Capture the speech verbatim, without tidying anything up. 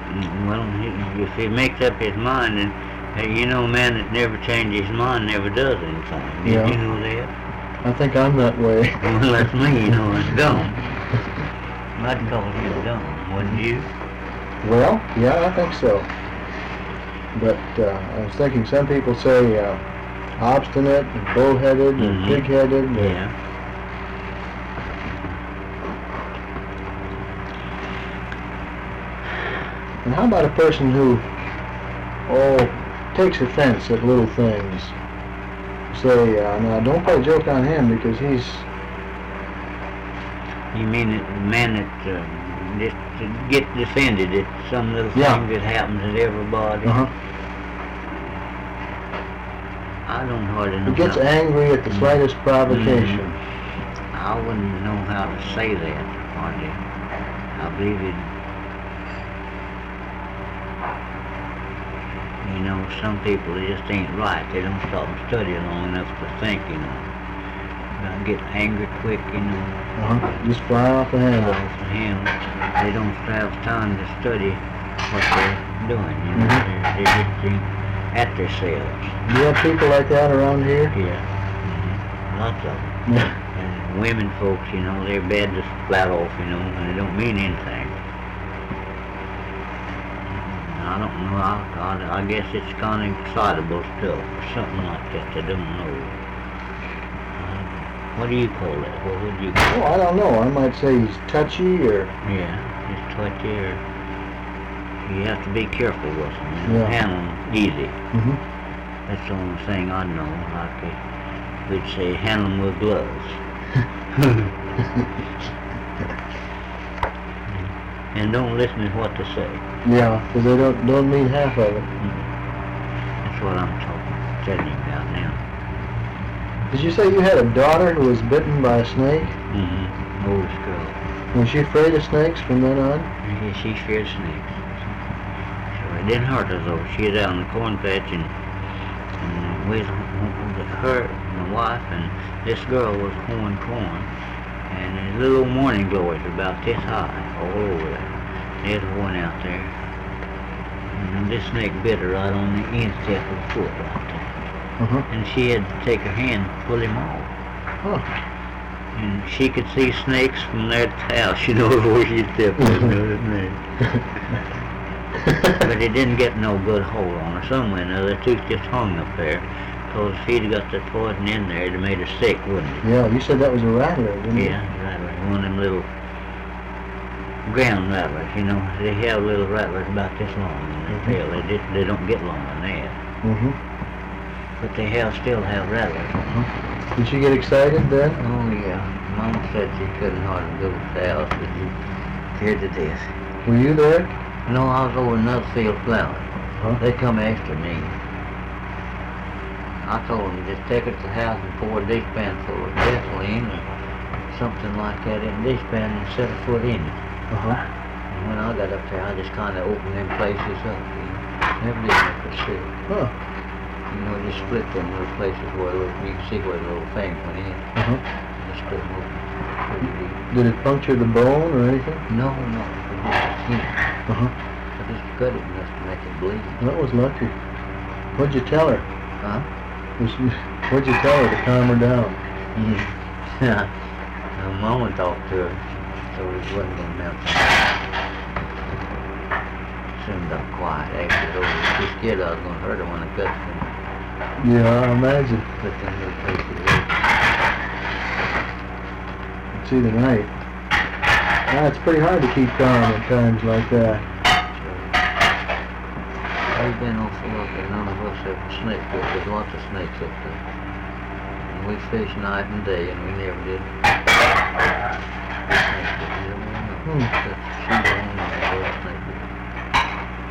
Mm, Well, he, if he makes up his mind, and hey, you know, a man that never changes his mind never does anything. Did Yeah. you know that? I think I'm that way. Well, that's me, you know, it's dumb. I'd call him dumb, wouldn't you? Well, yeah, I think so. But uh, I was thinking some people say uh, obstinate and bullheaded Mhm. and pig-headed. and- Yeah. And how about a person who, oh, takes offense at little things? Say, uh, now don't play a joke on him because he's, You mean that the man that uh, just gets offended at some little Yeah. thing that happens to everybody? uh-huh, I don't hardly know he gets how. angry at the slightest provocation. I wouldn't know how to say that hardly. I believe it. You know, some people they just ain't right. They don't stop and study long enough to think. You know, I get angry quick. You know. Uh-huh, just fly off the handle. off the handle. They don't have time to study what they're doing. You know, Mhm. they're, they're just uh, at themselves. Do you have people like that around here? Yeah, mhm. Lots of them. Yeah. And women folks, you know, they're bad just flat off, you know, and they don't mean anything. I don't know. I, I, I guess it's kind of excitable stuff or something like that. I don't know. Uh, what do you call that? What would you call Oh, I don't know. I might say he's touchy or, Yeah, it's touchy or you have to be careful with them. You know, Yeah. handle them easy. mhm. That's the only thing I know. Like uh, we'd say, handle them with gloves. And don't listen to what they say. Yeah, because they don't don't mean half of it. That's what I'm talking, telling you about now. Did you say you had a daughter who was bitten by a snake? Mm-hmm. Oldest girl. Was she afraid of snakes from then on? Yeah, she feared snakes. So it didn't hurt her though. She was out in the corn patch and, and with her, my wife, and this girl was hoeing corn. And his little morning glories were about this high all over there. There's one out there. And this snake bit her right on the instep of the foot right there. Uh-huh. And she had to take her hand and pull him off. Huh. And she could see snakes from their house. She knows where she stepped in. But it didn't get no good hold on her. Some way or another, the tooth just hung up there. Because if he'd got the poison in there, it'd have made her sick, wouldn't it? Yeah, you said that was a rattler, didn't you? Yeah, rattler. One of them little ground rattlers, you know. They have little rattlers about this long in their Mhm. tail. They, just, they don't get longer than that. Mm-hmm. But they have still have rattlers. Uh-huh. Did she get excited then? Oh, yeah. Mom said she couldn't hardly go to the house, but she scared to death. Were you there? No, I was over in another field plowing. Huh? They come after me. I told them just take it to the house and pour a dishpan full of gasoline or something like that in a dishpan and set a foot in it. Uh-huh. And when I got up there, I just kind of opened them places up, you know. Never did make her sick. Huh. You know, just split them little places where little, you can see where the little thing went in. Uh-huh. Just split them open pretty deep. Did it puncture the bone or anything? No, no, it just a skin. Uh-huh. I just cut it enough to make it bleed. That was lucky. What'd you tell her? Huh? Was you, what'd you tell her to calm her down? Yeah. My mama talked to her, so it wasn't going to melt. Soon got quiet after it over. She was scared I was going to hurt her when I cut them. Yeah, I imagine. Put them little places there. It's either night. Yeah, it's pretty hard to keep calm at times like that. We've been awful lucky. None of us have a snake, but there's lots of snakes up there. And we fish night and day, and we never did. Hmm. But she don't know what snake